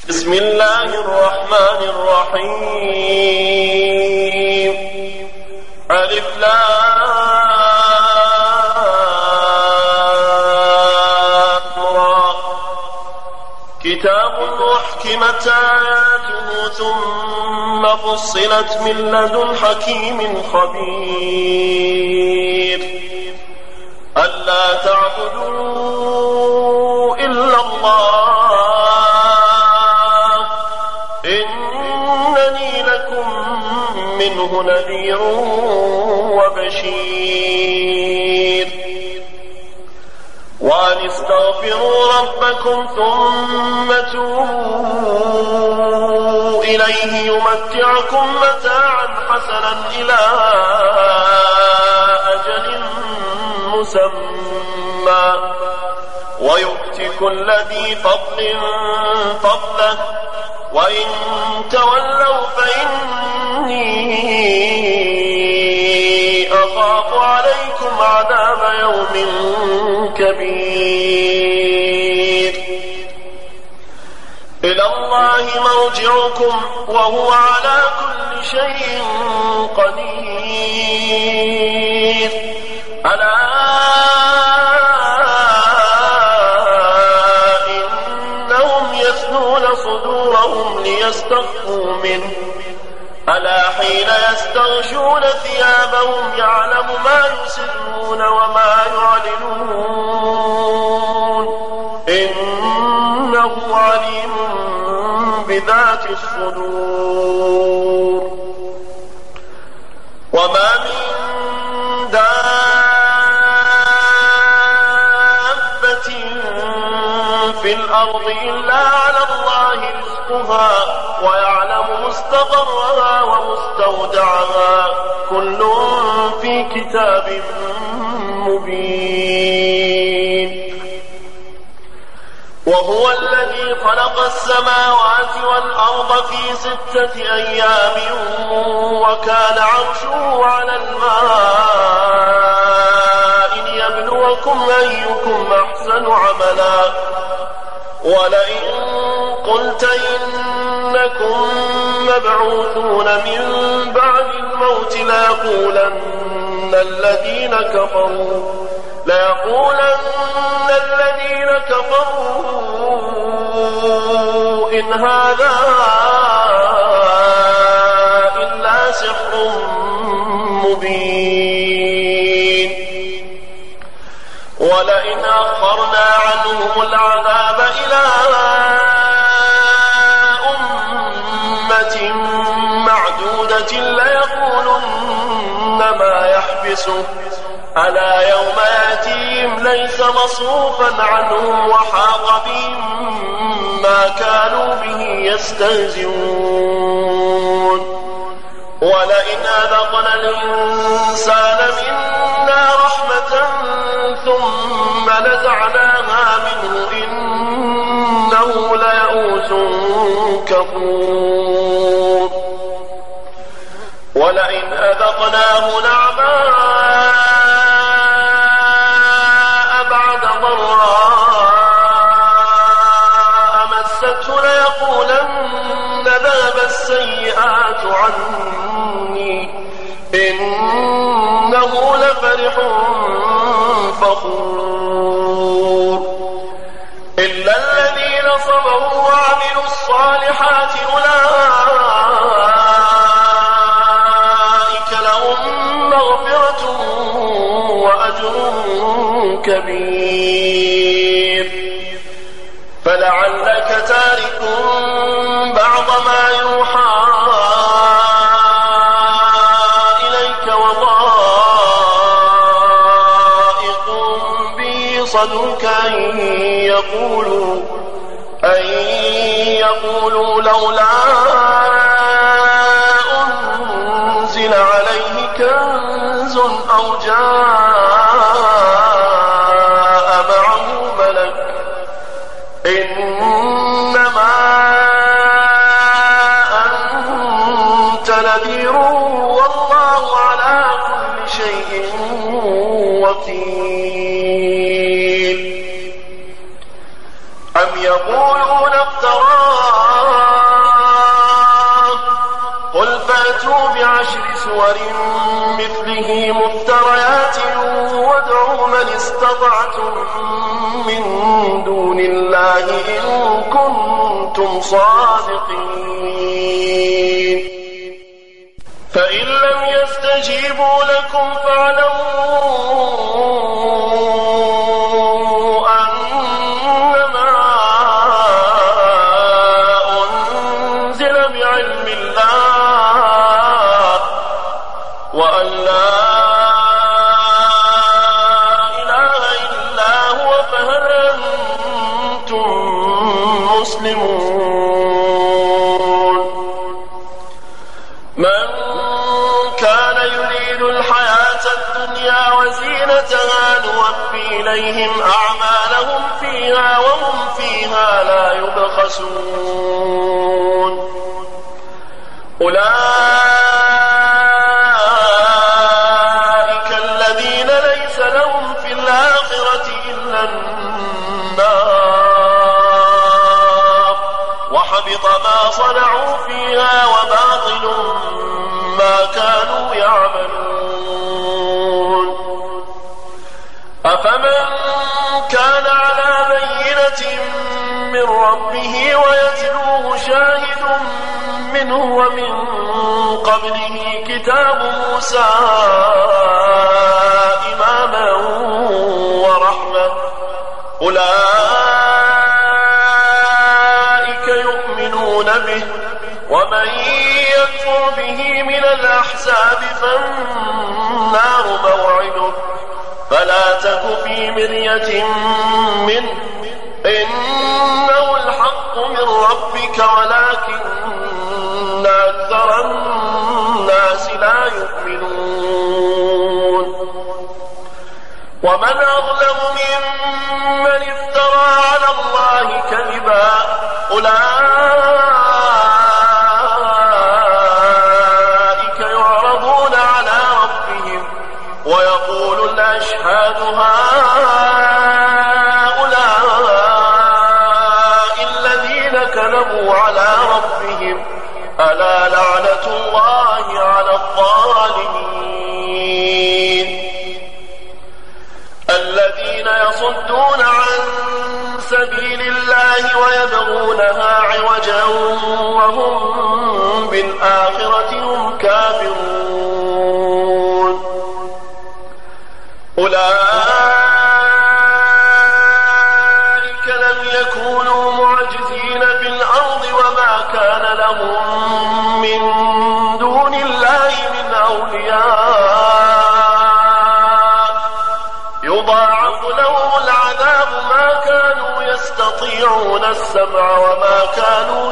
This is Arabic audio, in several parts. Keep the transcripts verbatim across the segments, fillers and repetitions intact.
بسم الله الرحمن الرحيم. ألف لام را. كتاب أحكمت آياته ثم فصلت من لدن حكيم خبير. ألا تعبدوا إلا الله إنني لكم منه نذير وبشير. وأن استغفروا ربكم ثم توبوا إليه يمتعكم متاعا حسنا إلى أجل مسمى ويؤت كل ذي فضل فضله وإن تولوا فإني أخاف عليكم عذاب يوم كبير. إلى الله مرجعكم وهو على كل شيء قدير. ألا إنهم يثنون صدورهم ليستخفوا منه ألا حين يستغشون ثيابهم يعلم ما يسرون وما يعلنون إنه عليم بذات الصدور. وما من دابة في الأرض إلا على الله رزقها ويعلم مستقرها ومستودعها كل في كتاب مبين. وهو الذي خلق السماوات والأرض في ستة أيام وكان عرشه على الماء ليبلوكم أيكم أحسن عملا. ولئن قلت إنكم مبعوثون من بعد الموت ليقولن الذين كفروا ليقولن الذين كفروا إن هذا إلا سحر مبين. ولئن أخرنا عنهم العذاب إلى أمة معدودة ليقولن ما يحبسه ألا يوم يأتيهم ليس مصروفا عنهم وحاق بهم ما كانوا به يستهزئون. ولئن أذقنا الإنسان منا رحمة ثم نزعناها منه إنه ليئوس كفور. ولئن أذقناه نعماء بعد ضراء مسته ليقولن ذهب السيئات عني إنه لفرح فخور. إلا الذين صبروا وعملوا الصالحات أولئك لهم مغفرة وأجر كبير. فلعلك تارك بعض ما يوحى إليك وضائق به صدرك أن يقولوا أن يقولوا لولا أنزل عليه كنز أو جاء معه ملك إنما أنت نذير والله على كل شيء وكيل. أم يقولون افتراه يأتوا بعشر سور مثله مفتريات وادعوا من استطعتم من دون الله إن كنتم صادقين فإن لم يستجيبوا لكم فاعلموا أنما أنزل بعلم الله وأن لا إله إلا هو فهل أنتم مسلمون من كان يريد الحياة الدنيا وزينتها نوفي إليهم أعمالهم فيها وهم فيها لا يبخسون أولئك الذين ليس لهم في الآخرة إلا النار وحبط ما صنعوا فيها وباطل ما كانوا يعملون أفمن كان على بينة من ربه ويتلوه شاهد منه ومن قبله كتاب موسى إماما ورحمة أولئك يؤمنون به ومن يكفر به من الأحزاب فالنار موعده فلا تك في مرية منه إنه الحق من ربك ولكن أكثر الناس لا يؤمنون ومن أظلم ممن افترى على الله كذبا أولئك يعرضون على ربهم ويقول الأشهاد هؤلاء الذين كذبوا على ربهم ألا لعنة الله على الظالمين الذين يصدون عن سبيل الله ويبغونها عوجا وهم بالآخرة هم كافرون أولئك لم يكونوا معجزين في الأرض وما كان لهم من دون الله من أولياء يضاعف لهم العذاب ما كانوا يستطيعون السمع وما كانوا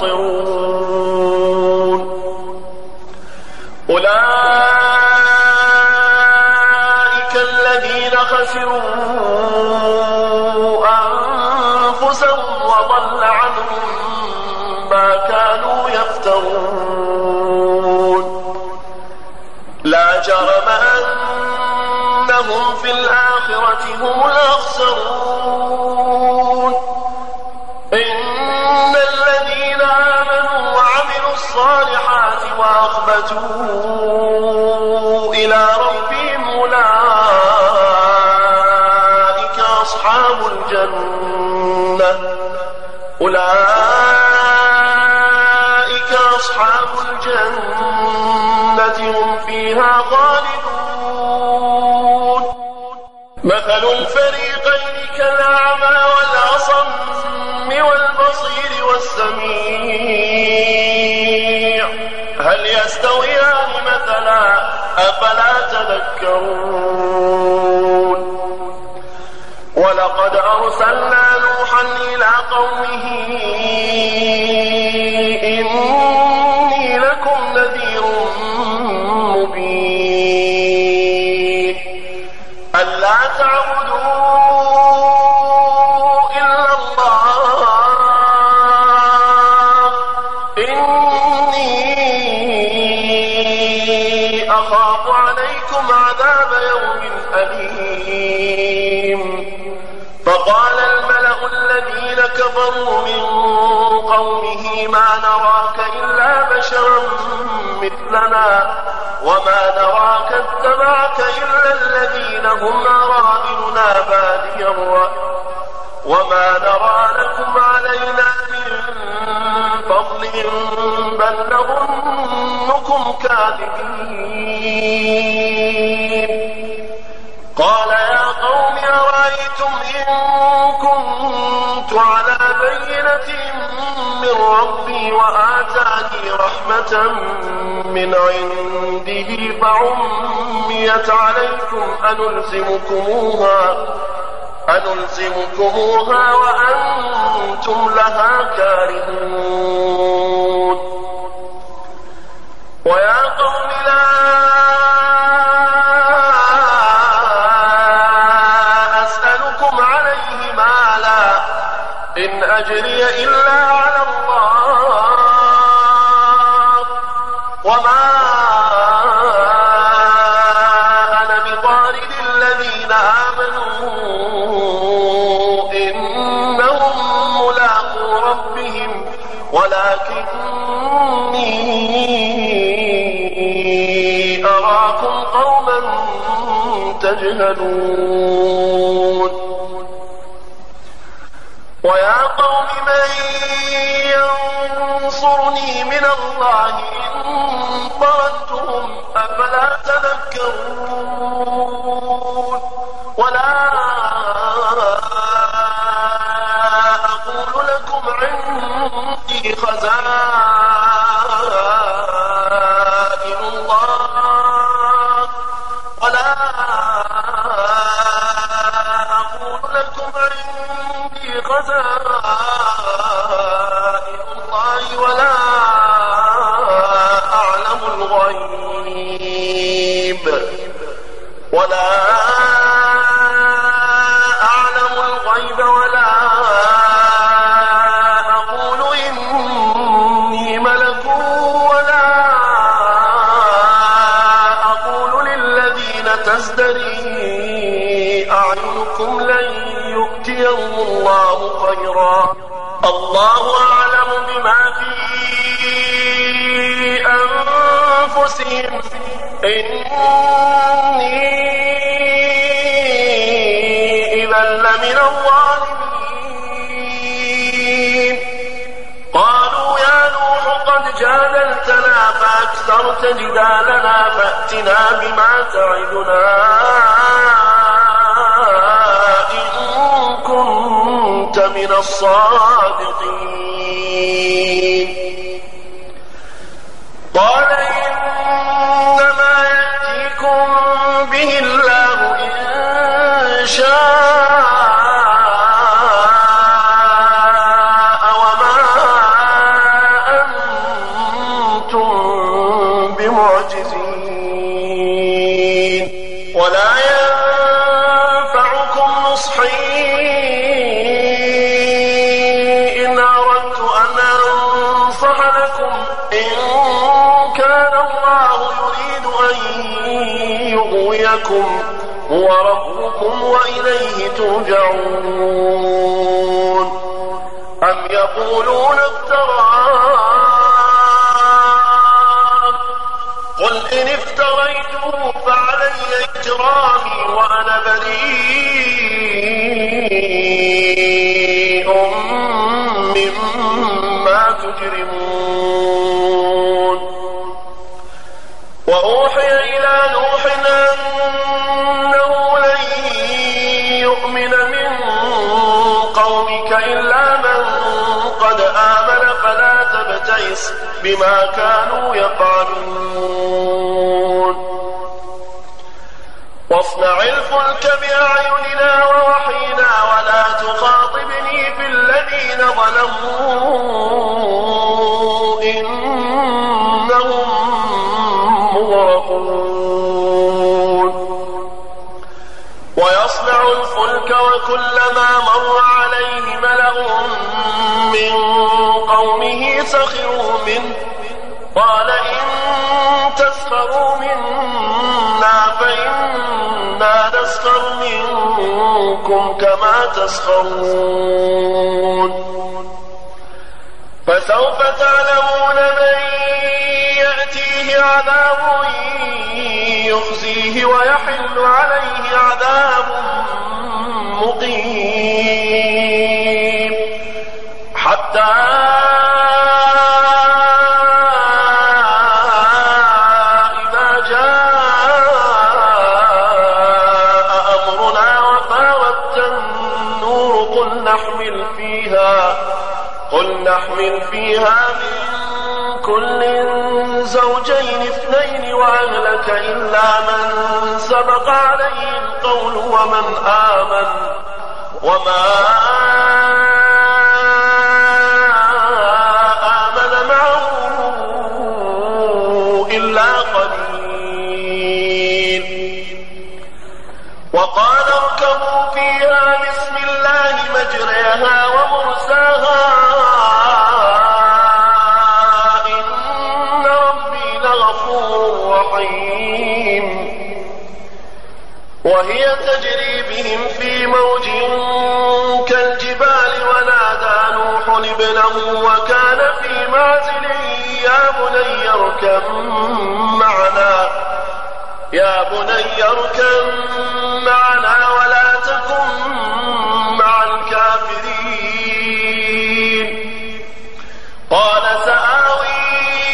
يبصرون أولئك الذين خسروا أنفسهم وضل عنهم ما كانوا يفترون لا جرم أنهم في الآخرة هم الأخسرون إن الذين آمنوا وعملوا الصالحات وأخبتوا إلى ربهم أولئك أصحاب الجنة أولئك أصحاب الجنة هم فيها خالدون مثل الفريقين كالأعمى والأصم والبصير والسميع هل يستويان مثلا أفلا تذكرون ولقد أرسلنا نوحا إلى قومه إني لكم نذير مبين ألا تعبدوا إلا الله إني أخاف عليكم عذاب يوم أليم فقال الملأ الذين كفروا من قومه ما نراك إلا بشرا مثلنا وما نراك اتبعك إلا الذين هم أرادلنا بادي الرأي وما نرى لكم علينا من فضل بل نظنكم كاذبين. قال يا قوم أرأيتم إن كنت على بينة من ربي وآتاني رحمة من عنده فعميت عليكم أنلزمكموها أنلزمكموها وأنتم لها كارهون. ويا قوم لا أسألكم عليه مالا إن أجري إلا على الله وما أنا بطارد الذين آمنوا إنهم ملاقو ربهم ولكني أراكم قوما تجهلون. ويا قوم من ينصرني من الله إن طردتهم أفلا تذكرون. ولا أقول لكم عندي خزائن الله ولا أقول لكم عندي خزائن الله ولا أعلم الغيب ولا أعلم الغيب ولا أقول إني ملك ولا أقول للذين تزدري أعينكم لن يؤتيهم الله خيرا الله أعلم بما في أنفسهم إني إذا لمن الظالمين. قالوا يا نوح قد جادلتنا فأكثرت جدالنا فأتنا بما تعدنا إن كنت من الصادقين. قال إنما يأتيكم به الله إن شاء وما أنتم بمعجزين. ولا ينفعكم نصحي إن أردت أن أنصح لكم إن كان الله يريد أن يغويكم هو ربكم وإليه ترجعون. أم يقولون افتراه قل إن افتريته فعلي إجرامي وأنا بريء مما تجرمون. وأوحي إلى نوح أنه لن يؤمن من قومك إلا من قد آمن فلا تبتئس بما كانوا يفعلون. واصنع الفلك بأعيننا ووحينا ولا تخاطبني في الذين ظلموا إنهم مغرقون. ويصنع الفلك وكلما مر عليه ملأ من قومه سخروا منه قال إن تسخروا منا فإنا نسخر منكم كما تسخرون. فسوف تعلمون من يأتيه عذاب يخزيه ويحل عليه عذاب مقيم حتى إذا جاء أمرنا وفارت النور قل نحمل فيها قل نحمل فيها من كل زوجين اثنين وأهلك إلا من سبق عليه القول ومن آمن وما آمن معه إلا قليل. وقال اركبوا فيها بسم الله مجريها ومرساها وهي تجري بهم في موج كالجبال ونادى نوح ابنه وكان في معزل يا بني اركب معنا يا بني اركب معنا ولا تكن مع الكافرين. قال سآوي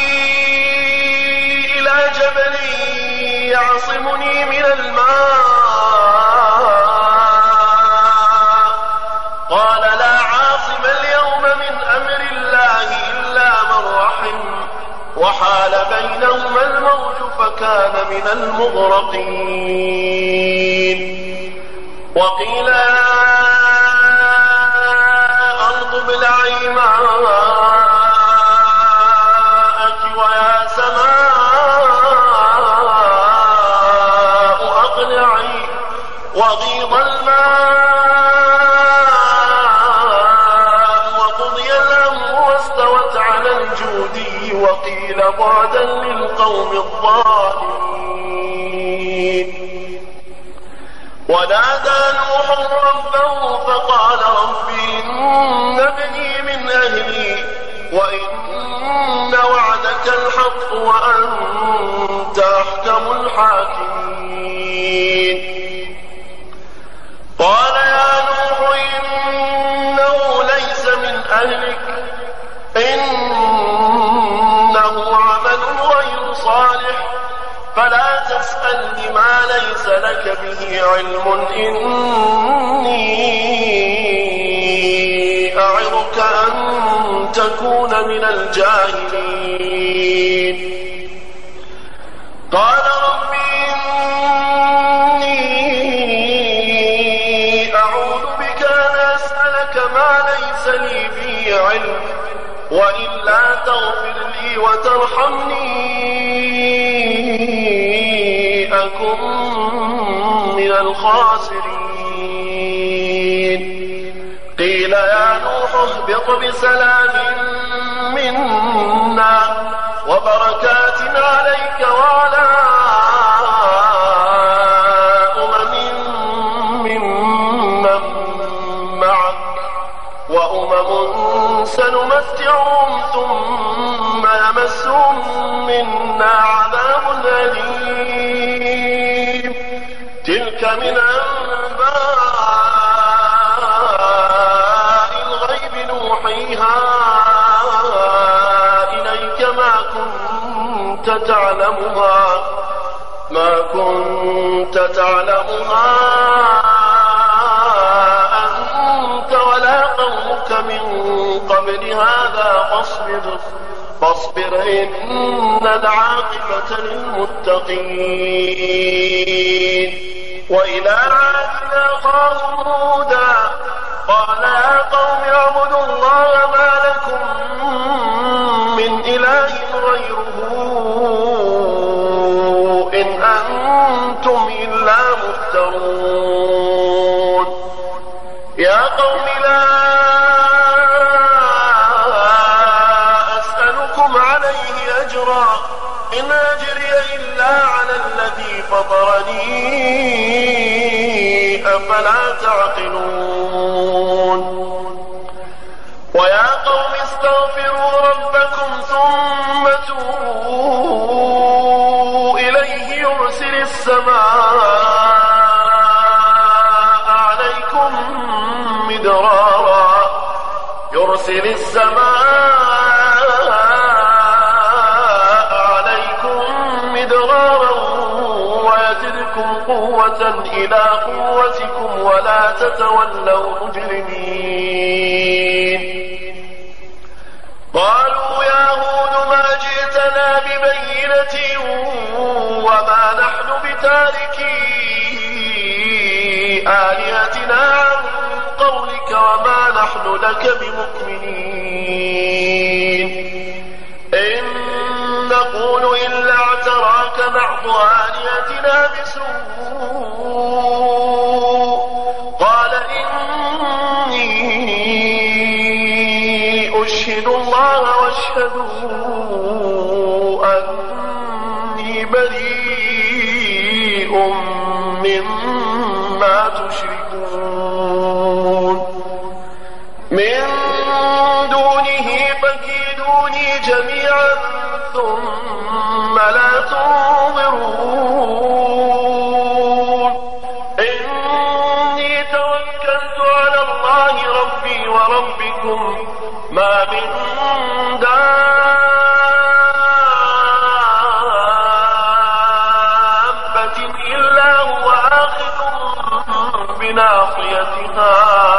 إلى جبل يعصمني من الماء قال لا عاصم اليوم من أمر الله إلا من رحم وحال بينهما الموج فكان من المغرقين. وقيل يا أرض ابلعي ماءك ويا سماء أقلعي وغيض الماء وقضي الأمر واستوت على الجودي وقيل بعدا للقوم الظالمين. ونادى نوح ربه فقال رب إن ابني من أهلي وإن وعدك الحق وأنت أحكم الحاكمين. قال يا نوح إنه ليس من أهلك إنه عمل غير صالح فلا تسألني ما ليس لك به علم إني أعظك أن تكون من الجاهلين. قال رب إني أعوذ بك أن أسألك ما ليس لي به علم وإلا تغفر لي وترحمني أكن من الخاسرين. قيل يا نوح اهبط بسلام منا وبركات عليك وعلى أمم ممن معك وأمم سنمتعهم ثم يمسهم منا عذاب أليم. تلك من أنباء الغيب نوحيها إليك ما كنت تعلمها ما كنت تعلمها أنت ولا قومك من قبل هذا فاصبر فاصبر إن العاقبة للمتقين. وإلى عاد أخاهم هودا قال يا قوم اعبدوا الله ما لكم من إله غيره إن أنتم إلا مفترون. يا قوم لا أسألكم عليه أجرا إن أجري إلا على الذي فطرني أفلا تعقلون. ويا قوم استغفروا ربكم ثم توبوا السماء عليكم مدرارا ويزدكم قوة إلى قوتكم ولا تتولوا مجرمين. قالوا يا هود ما جئتنا ببينة وما نحن بتاركي آلهتنا عن قولك وما نحن لك بمؤمنين. إن نقول إلا اعتراك بعض آلهتنا بسوء قال إني أشهد الله واشهدوا أني بريء مما تشركون. من دونه فكيدوني جميعا ثم لا تنظرون. إني توكلت على الله ربي وربكم ما من دابة إلا هو آخذ بناصيتها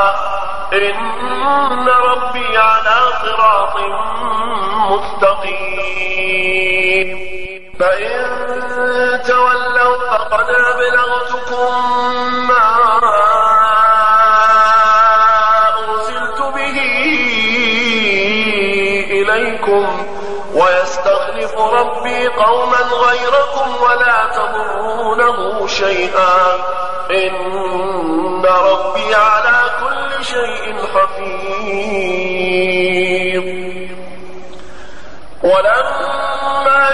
إن ربي على صراط مستقيم. فإن تولوا فقد أبلغتكم ما أرسلت به إليكم ويستخلف ربي قوما غيركم ولا تضرونه شيئا إن ربي على كل شيء حفيظ. ولما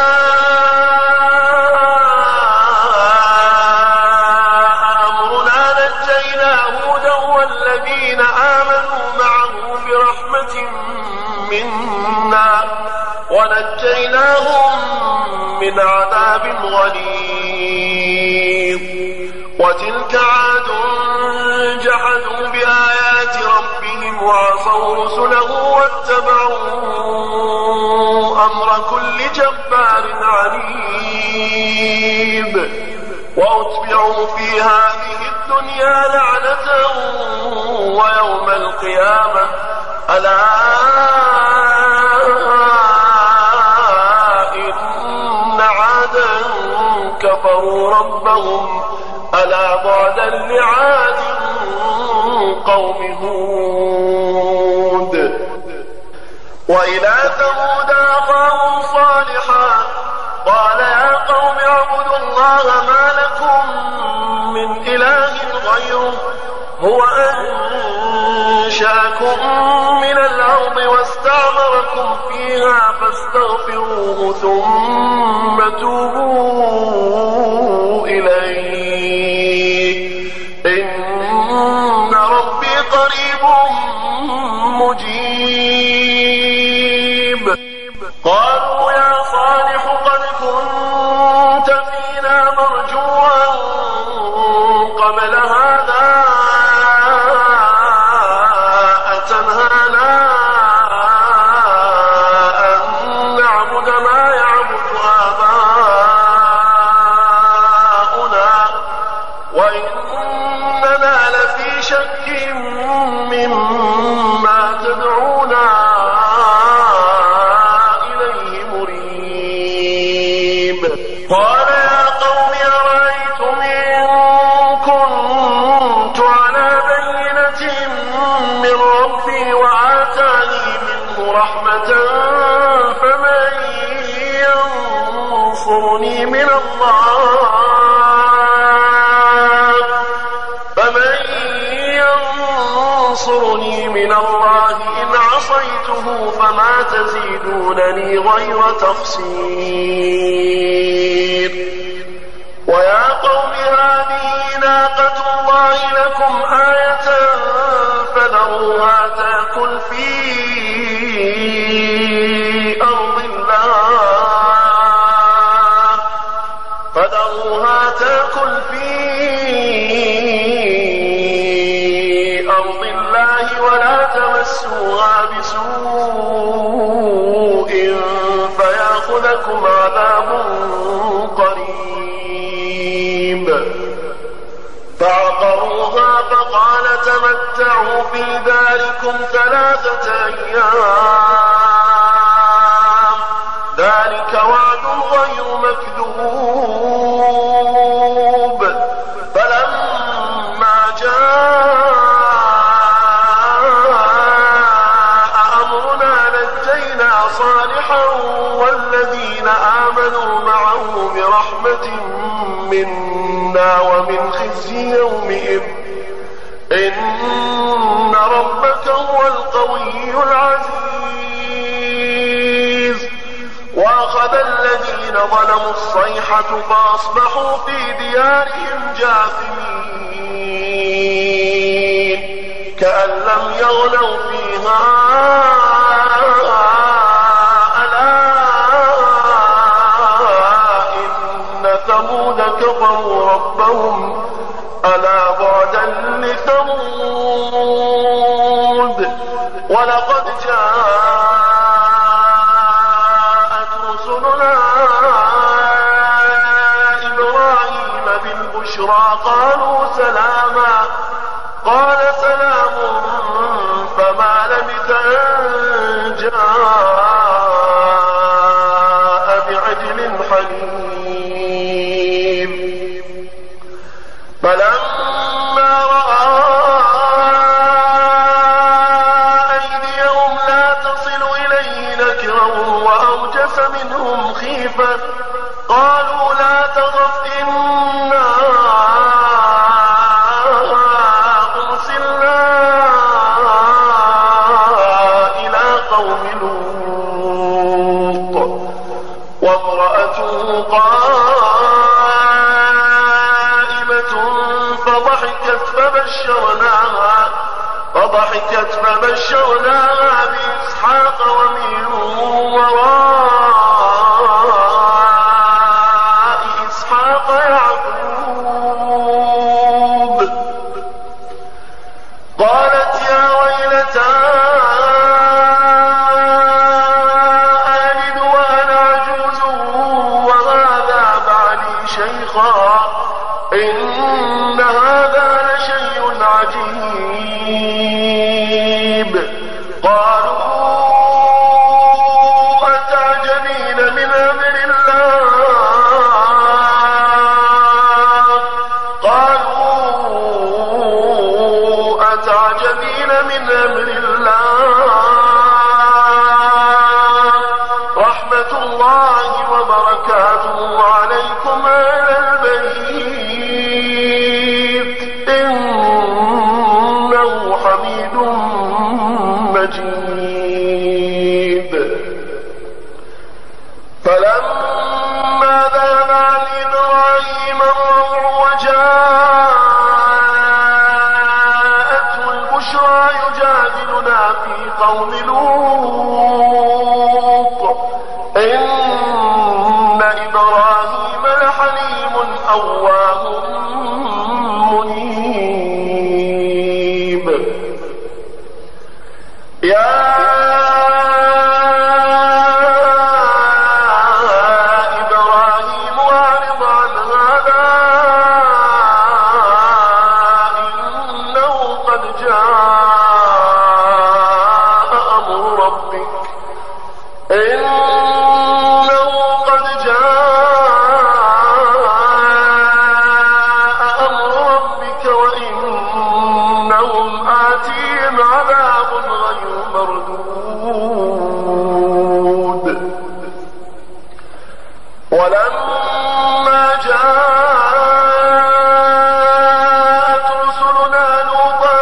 جاء أمرنا نجينا هودا والذين آمنوا معه برحمة منا ونجيناهم من عذاب غليظ. وتلك عاد جحدوا بآيات ربهم وعصوا رسله واتبعوا أمر كل جبار عنيد. وأتبعوا في هذه الدنيا لعنة ويوم القيامة ألا إن عادا كفروا ربهم ألا بعدا لعاد قوم هود. وإلى ثمود أخاهم صالحا قال يا قوم اعبدوا الله ما لكم من إله غيره هو أنشأكم من الأرض واستعمركم فيها فاستغفروه ثم توبوا إليه إن ربي قريب مجيب. قالوا يا صالح قد كنت فينا مرجوا قبل هذا أتنهانا أن نعبد ما يعبد آباؤنا وإننا لفي شك مما تدعونا إليه مريب. قال يا قوم أرأيتم إن كنت على بينة من ربي وآتاني منه رحمة فمن ينصرني من الله فمن ينصرني من الله إن عصيته فما تزيدونني غير تخسير. ويا قوم هذه ناقة الله لكم آية فذروها تأكل في أرض الله فذروها تأكل في أرض الله ولا تمسوها بسوء أيام ذلك وعد غير مكذوب فلما جاء أمرنا نجينا صالحا والذين آمنوا معه برحمة منا ومن خزي يومئذ إن ربك هو القوي العزيز وأخذ الذين ظلموا الصيحة فأصبحوا في ديارهم جاثمين كأن لم يغنوا فيها ألا إن ثمود كفروا ربهم ألا بعدا لثمود ولقد جاءت رسلنا إبراهيم بالبشرى قالوا سلاما قال سلام فما لبث أن جاء بعجل حنيف فلما رأى أيديهم لا تصل إليه نكرهم وأوجس منهم خيفة قالوا لا تخف إنا أرسلنا إلى قوم لوط وامرأته قائمة فضحكت فبشرناها فضحكت فبشرناها بإسحاق ومن وراء إسحاق يعقوب قالت يا ويلتى ألد وأنا عجوز وهذا بعلي شيخا إن هذا لشيء عجيب قالوا أتعجبين من أمر الله قالوا أتعجبين من أمر الله رحمة الله وبركاته عليكم أهل البيت إنه حميد مجيد فلما ذهب عن إبراهيم الروع وجاءته البشرى يجادلنا في قوم لوط إن إبراهيم لحليم أواه منيب يا إبراهيم أعرض عن هذا إنه قد جاء أمر ربك إنه قد جاء أمر ربك وإنهم آتيهم عذاب غير مردود ولما جاءت رسلنا لوطا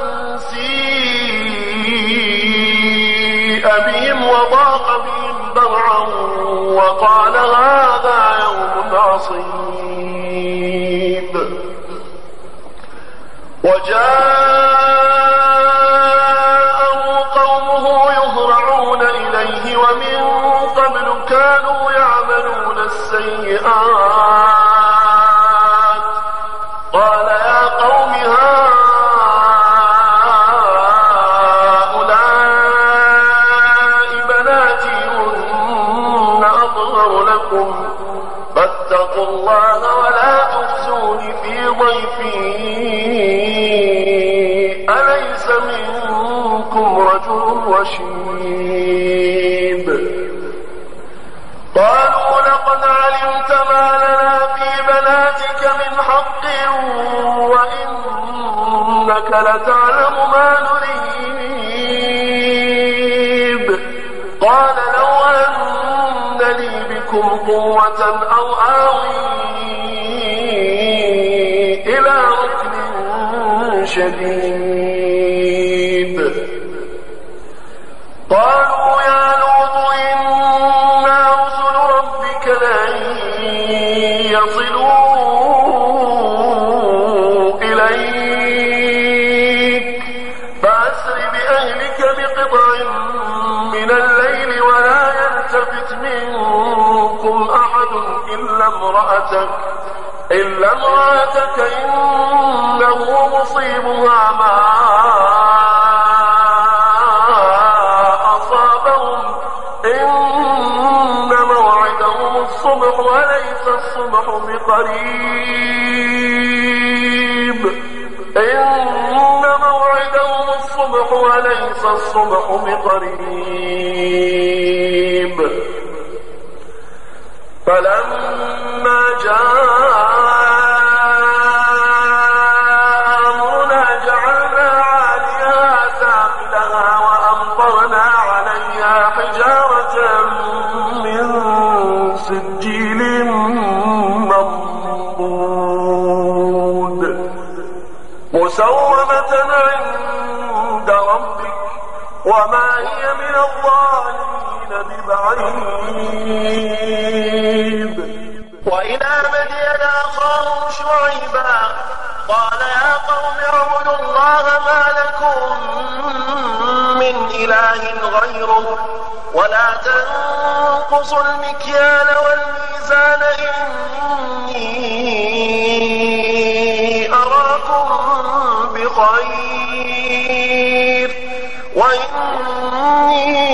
سيء بهم وضاق بهم ذرعا وقال هذا يوم عصيب وجاءه قومه يهرعون إليه ومن قبل كانوا يعملون السيئات قال يا قوم هؤلاء بناتي هن أطهر لكم فاتقوا الله ولا تخزون في ضيفي أليس منكم رجل رشيد قالوا لقد علمت ما لنا في بناتك من حق وإنك لتعلم ما نريد قال لو أن لي بكم قوة أو آوي إلى ركن شديد قالوا يا لوط إنا رسل ربك لن يصلوا إليك فأسر بأهلك بقطع من الليل ولا يلتفت منكم أحد إلا امرأتك إلا امرأتك إنه مصيبها ما أصابهم إن موعدهم الصبح وليس الصبح بقريب إن موعدهم الصبح وليس الصبح بقريب فلما جاء أمرنا جعلنا عاليها سافلها وأمطرنا عليها حجارة من سجيل منضود مسومة عند ربك وما هي من الظالمين ببعيد وإلى مدين أخاهم شعيبا قال يا قوم اعبدوا الله ما لكم من إله غيره ولا تنقصوا المكيال والميزان إني أراكم بخير وإني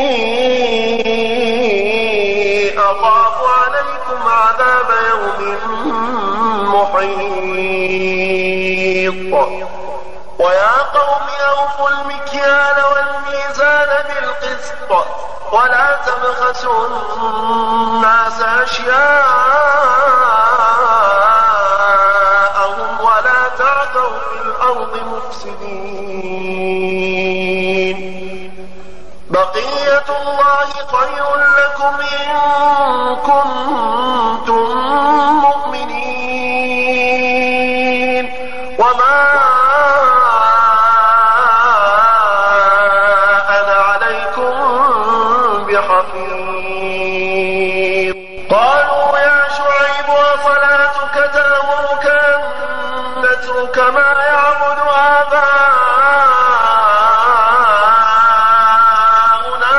أخاف عليكم عذاب يوم محيط ويا قوم أوفوا المكيال والميزان بالقسط ولا تبخسوا الناس أشياءهم ولا تعثوا في الأرض مفسدين بقية الله خير لكم إن كنتم مؤمنين وما أنا عليكم بحفيظ قالوا يا شعيب وصلاتك تأمرك أن نترك ما يعبد آباؤنا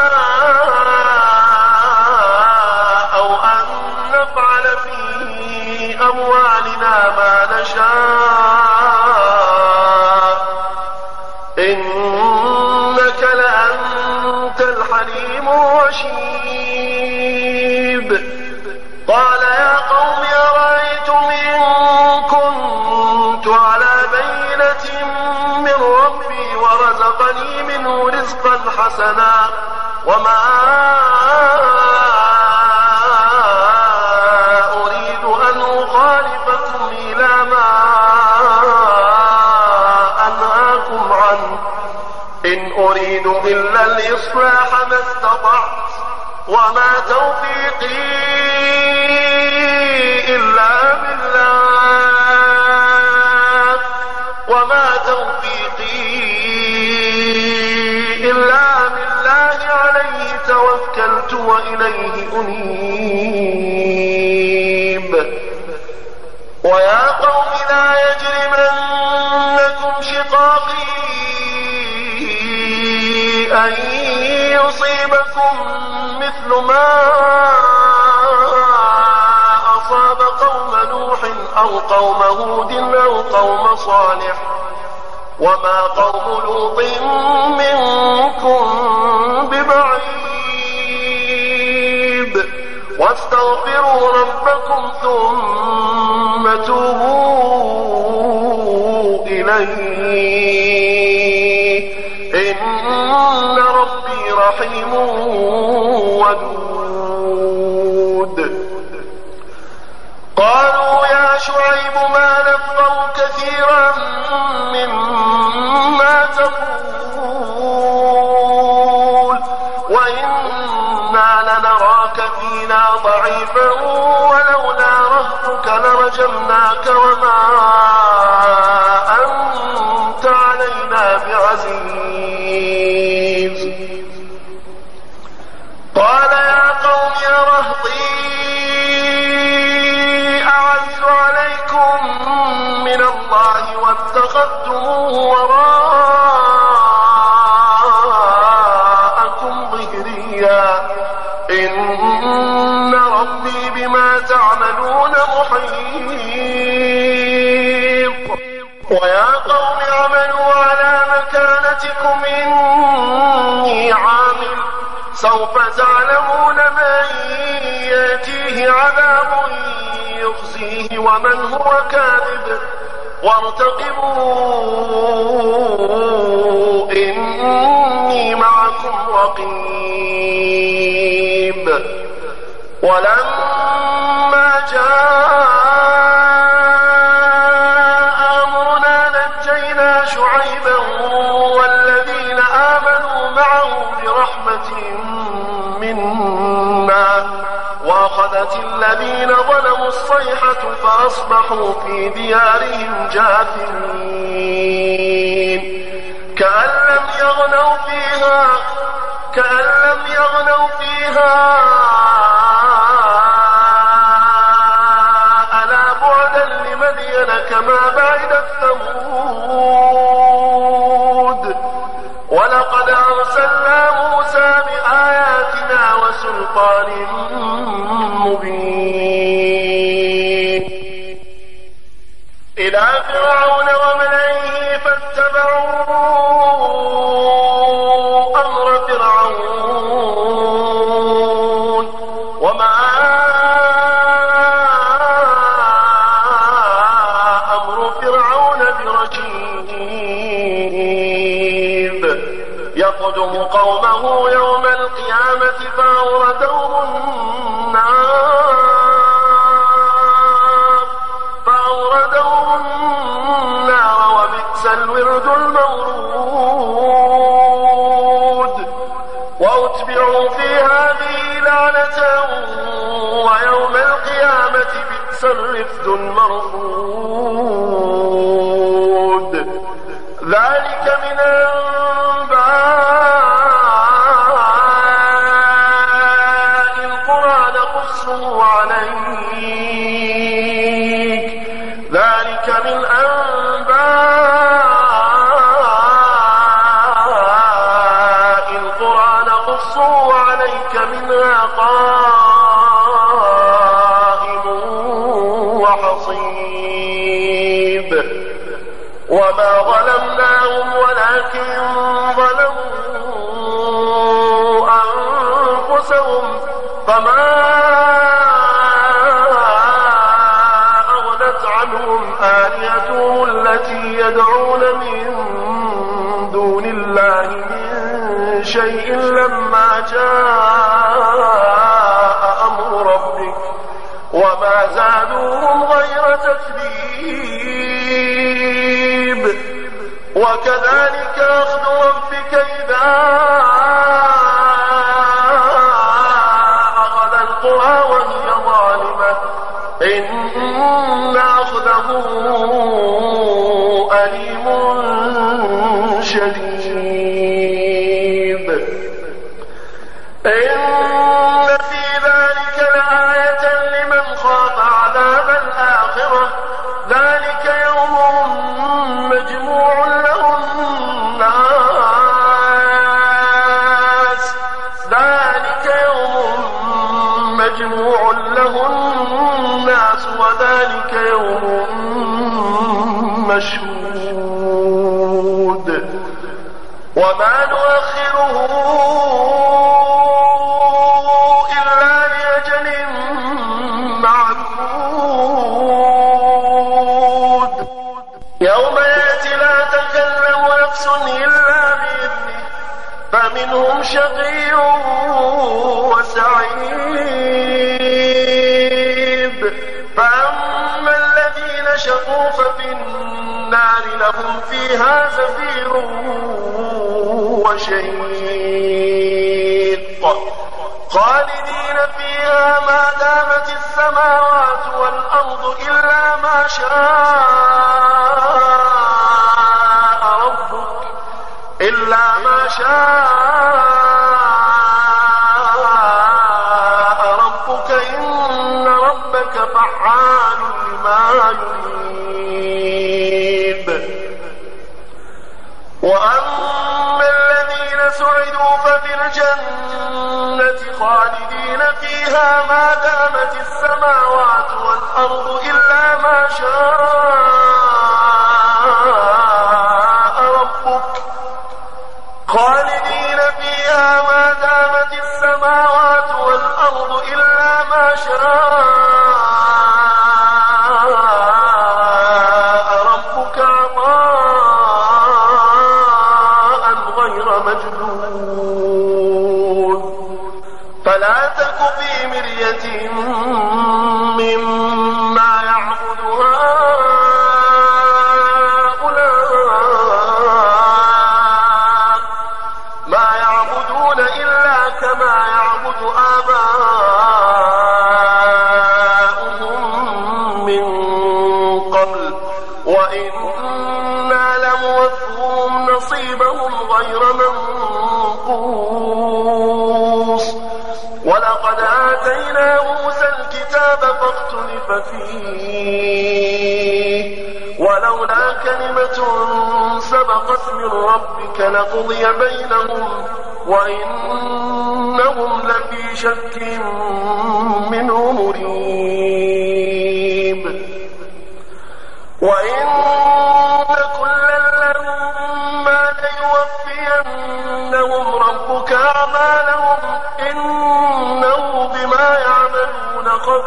أو أن نفعل في أموالنا ما نشاء إنك لأنت الحليم الرشيد قال يا قوم أرأيتم إن كنت على بينة من ربي ورزقني منه رزقا حسنا وما أريد أن أخالفكم إلى ما أنهاكم عنه إن أريد إلا الإصلاح ما استطعت وما توفيقي إلا بالله وما توفيقي إلا بالله عليه توكلت وإليه أنيب ويا قوم لا يجرمنكم شقاقي أن يصيبكم مثل ما أصاب قوم نوح أو قوم هود أو قوم صالح وما قوم لوط منكم ببعيد واستغفروا ربكم ثم توبوا إليه إن ربي ودود قالوا يا شعيب ما نفقه كثيرا مما تقول وإنا لنراك فينا ضعيفا ولولا رهطك لرجمناك وما أنت علينا بعزيز قال يا قوم يا رهطي أعز عليكم من الله واتخذتموه وراءكم ظهريا إن ربي بما تعملون محيط ويا قوم اعملوا على مكانتكم إني عامل سوف تعلمون من يأتيه عذاب يخزيه ومن هو كاذب وارتقبوا إني معكم رقيب ولما جاء أمرنا نجينا شعيبا والذين آمنوا معه برحمة منا وأخذت الذين ظلموا الصيحة فأصبحوا في ديارهم جاثمين كأن لم يغنوا فيها كأن لم يغنوا فيها ألا بعدا لمدين كما بعدت ثمود ولقد أرسلنا موسى بآياتنا وسلطان مبين إلى فرعون وملئه فاتبعوا أمر فرعون وما أمر فرعون برشيد يقدم قومه يوم القيامة فأوردهم النار فأوردهم النار وبئس الورد المورود وأتبعوا في هذه لعنة ويوم القيامة بئس الرفد المرفود ذلك من أنباء القرى نقصه عليك ذلك من أنباء القرى نقصه عليك منها قائم وحصيد وما ظلمناهم ولكن ظلموا أنفسهم فما أغنت عنهم آلهتهم التي يدعون من دون الله من شيء لما جاء أمر ربك وما زادوهم غير تتبيب وكذلك أخذ ربك إذا أخذ القرى وهي ظالمة إن أخذه أليم شديد إن في ذلك لآية لمن خاف عذاب الآخرة ذلك يوم مجموع له الناس ذلك يوم مجموع له الناس وذلك يوم مشهود وما نؤخره إلا لأجل معدود يوم يأتي لا تكلم نفس إلا بإذنه فمنهم شقي لهم فيها زفير وشهيق خالدين فيها ما دامت السماوات والأرض إلا ما شاء ربك إلا ما شاء ربك إن ربك فعال لما يريد. وأما الذين سعدوا ففي الجنة خالدين فيها ما دامت السماوات والأرض إلا ما شاء ربك خالدين فيها ما دامت السماوات والأرض إلا ما شاء ربك عطاء غير مجدود. فلا تك في مرية مما يعبد هؤلاء ما يعبدون إلا كما يعبد آباؤهم من قبل وإنا لموفوهم نصيبهم غير منقوص. ولقد آتينا موسى الكتاب فاختلف فيه ولولا كلمة سبقت من ربك لقضي بينهم وإنهم لفي شك منه مريب. وإن كلا لما ليوفينهم ربك أعمالهم إنه بما يعملون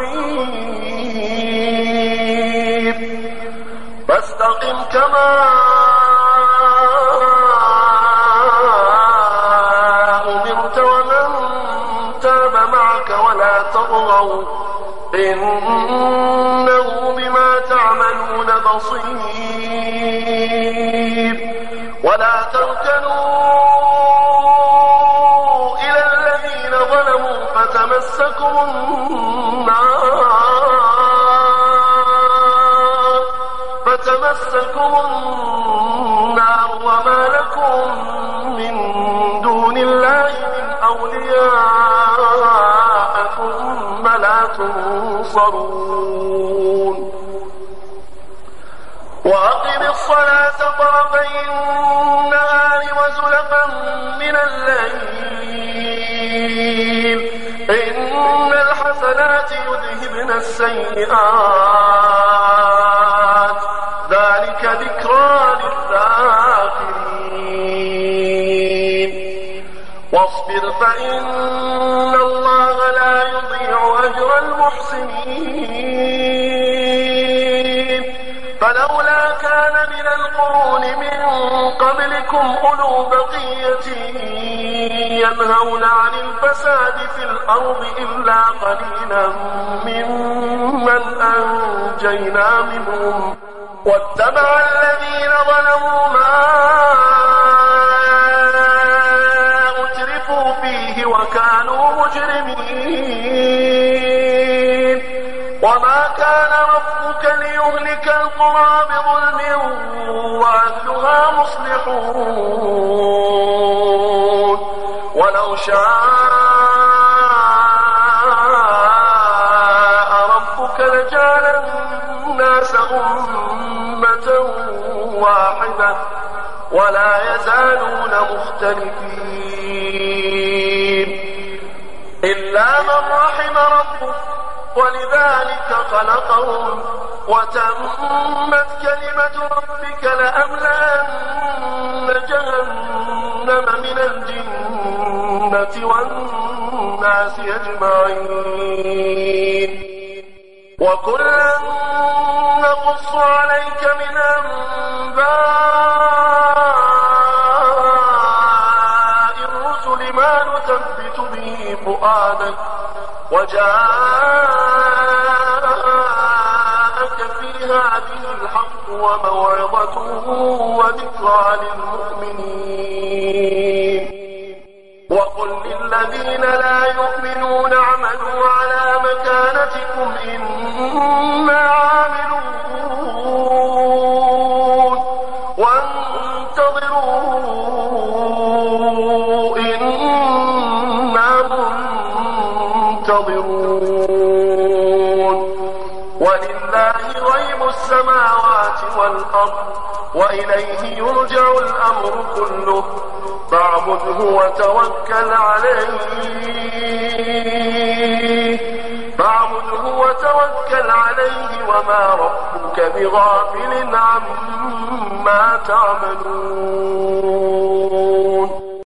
خبير. فاستقم كما أمرت ومن تاب معك ولا تطغوا إنه بما تعملون بصير. ولا تركنوا إلى الذين ظلموا فتمسكم النار فتمسكم النار وما لكم من دون الله من أولياء ثم لا تنصرون. وأقم الصلاة طرفي النهار وزلفا من الليل إن الحسنات يذهبن السيئات ذلك ذكرى للذاكرين. واصبر فإن الله لا يضيع أجر المحسنين. فلولا كان من القرون من قبلكم أولو بقية ينهون عن الفساد في الأرض إلا قليلا ممن أنجينا منهم واتبع الذين ظلموا ما أترفوا فيه وكانوا مجرمين. وما كان ربك ليهلك القرى بظلم وأهلها مصلحون. ولو شاء ربك لجعل الناس أمة واحدة ولا يزالون مختلفين إلا من رحم ربك ولذلك خلقهم وتمت كلمة ربك لأملأن جهنم من الجنة والناس أجمعين. وكلا نقص عليك من أنباء الرسل ما نثبت به فؤادك وجاءك في هذه الحق وموعظة وذكرى للمؤمنين. وقل للذين لا يؤمنون اعملوا على مكانتكم إنا عاملون وانتظروا إنا منتظرون. ولله غيب السماوات والأرض وإليه يرجع الأمر كله فاعبده وتوكل عليه فاعبده وتوكل عليه وما ربك بغافل عما تعملون.